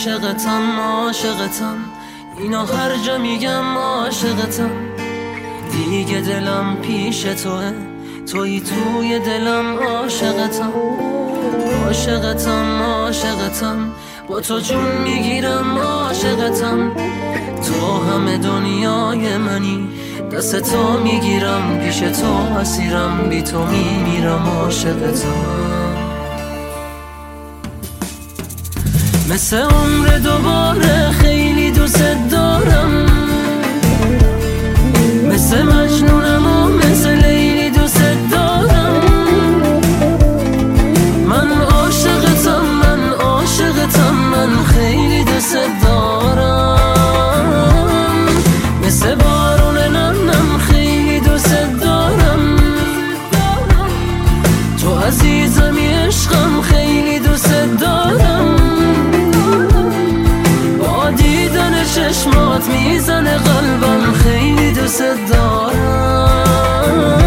عاشقتم عاشقتم، اینو هر جا میگم عاشقتم. دیگه دلم پیش توه، تویی توی دلم عاشقتم. عاشقتم عاشقتم، با تو جون میگیرم عاشقتم. تو همه دنیای منی، دست تو میگیرم، پیش تو اسیرم، بی تو میمیرم عاشقتم. مثل عمر دوباره خیلی دوست دارم، مثل مجنونم و مثل لیلی دوست دارم. من عاشقتم من عاشقتم، من خیلی دوست دارم. مثل بارون نمنم خیلی دوست دارم. تو عزیزمی عشقم خیلی دوست دارم. با دیدن چشمات میزنه قلبم، خیلی دوست دارم.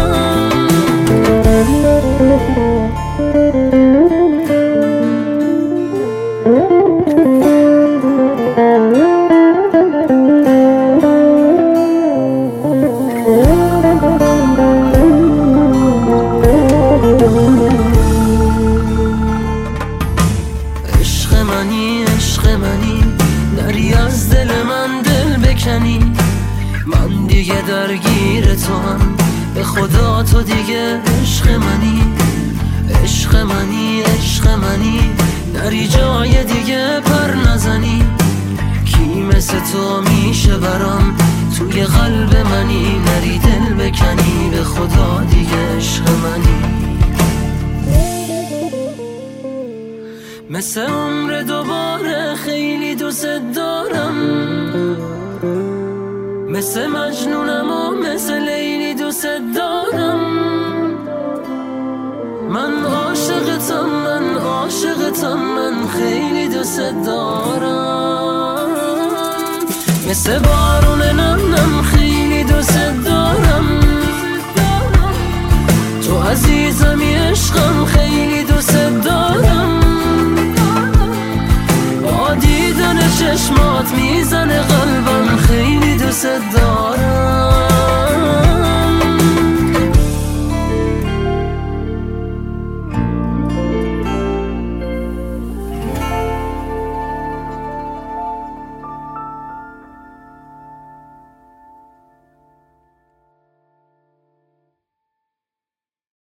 عشق منی عشق منی، نری از دل من دل بکنی. من دیگه درگیر تو هم، به خدا تو دیگه عشق منی. عشق منی عشق منی، نری جای دیگه پر نزنی. کی مثل تو میشه برام توی قلب منی، نری دل بکنی، به خدا دیگه عشق منی. مثل عمر دوباره خیلی دوست دارم، مثل مجنونم و مثل لیلی دوست دارم. من عاشقتم من عاشقتم، من خیلی دوست دارم. مثل بارون نمنم خیلی دوست دارم. تو عزیزمی عشقم خیلی دوست دارم. با دیدن چشمات میزنه قلبم، خیلی دوست دارم.